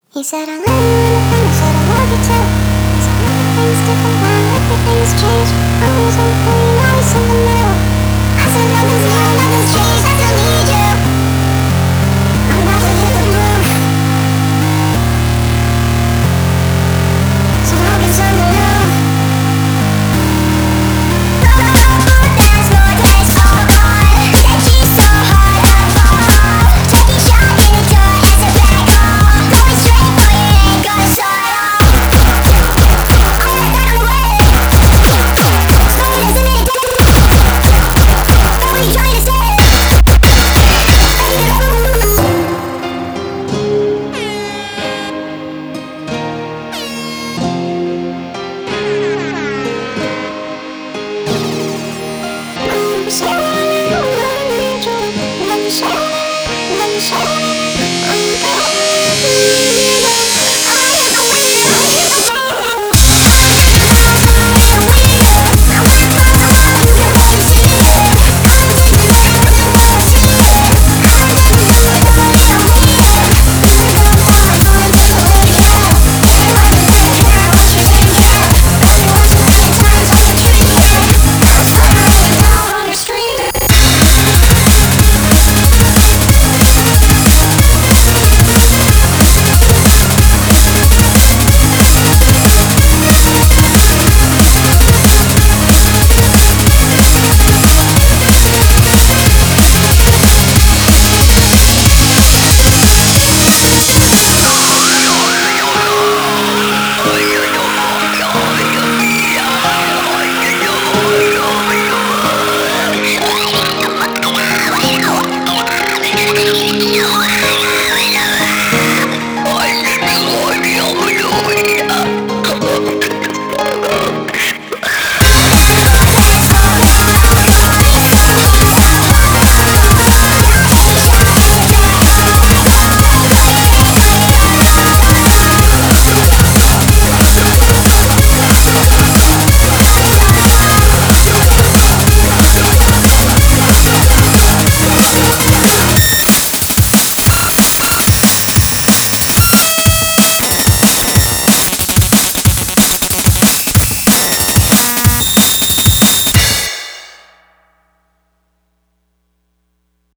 He said I love you and I said I love you too. He said everything's different now, everything's changed. Always something nice in the middle. I said nothing's new, nothing's changed, I still need you.